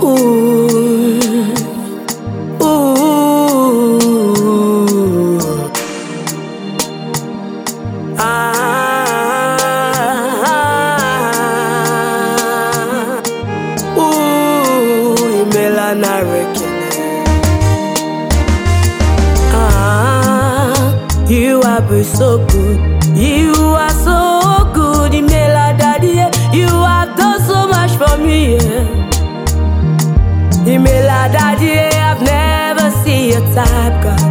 Ooh, ooh, imela na rekene. You have been so good. You are so good, imela daddy. You have done so much for me. Imela daddy, I've never seen your type, God.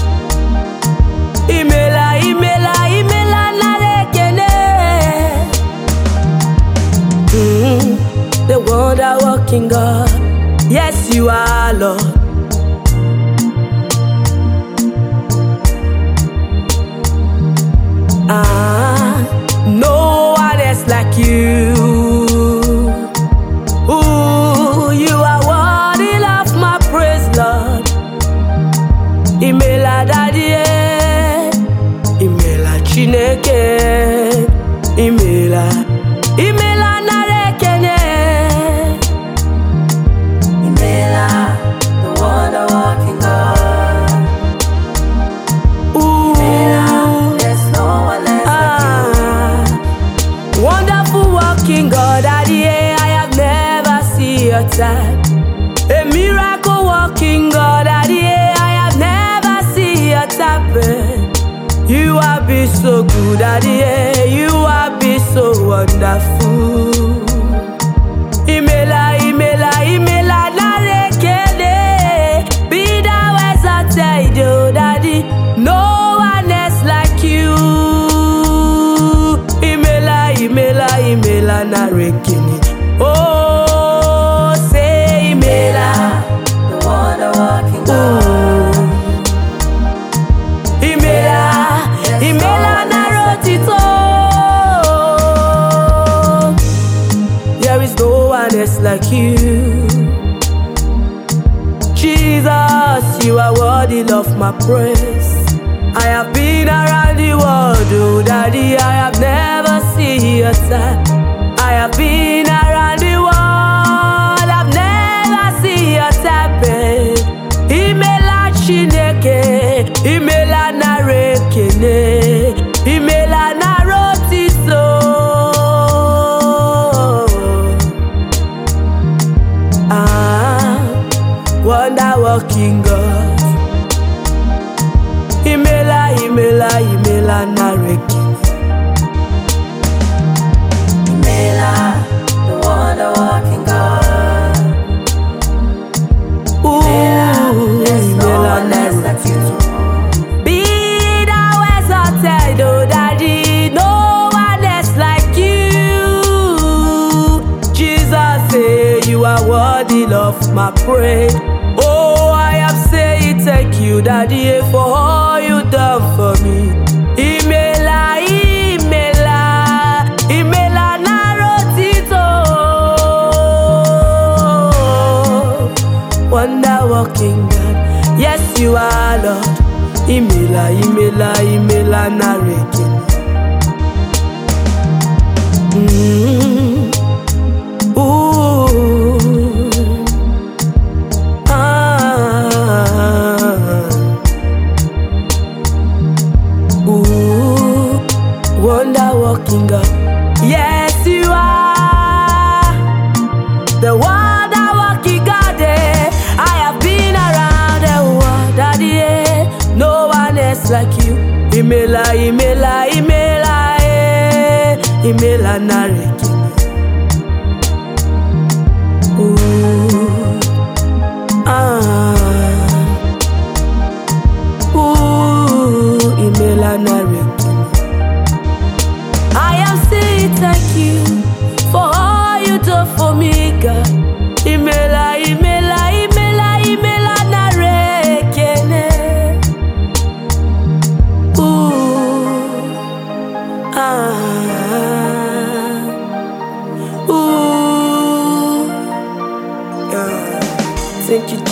Imela, imela, imela na rekene. The wonder working God. Yes, you are, Lord. No one else like you. Ooh, you are worthy of my praise, Lord. Imela daddy, imela chineke, imela, imela na rekene. Imela, the wonder working God. Ooh, imela, there's no one else like you. Wonderful working God, daddy, I have never seen your type. A miracle working God, daddy, I have never seen your type. You have been so good, daddy, you have been so wonderful. Imela, imela, imela na rekene. Be thou exalted, oh daddy, no one else like you. Imela, imela, imela na rekene. Oh, say imela, the wonder working God. Imela, imela na rotito. There is no one else like you. Jesus, you are worthy of my praise. I have been around the world, oh daddy, I have never seen your type. I have been around the world, I've never seen your type. Imela chineke, imela na rekene, imela na rotito. Wonder working God. Imela, imela, imela na rekene. Imela, the wonder working God. Ooh, imela na rekene. Be thou exalted, oh daddy, no one else like you. Jesus, say you are worthy of my praise. Oh, I have said thank you, daddy, for all you done for me. Imela, imela, imela na rotito. Wonder working God, yes you are, Lord. Imela, imela, imela na rekene. Wonder working God, yes you are. The wonder working God, I have been around the world, daddy, no one else like you. Imela, imela, imela, imela na rekene. Imela na rekene. I am saying thank you for all you do for me, God. Imela, imela, imela, imela na rekene. Thank you.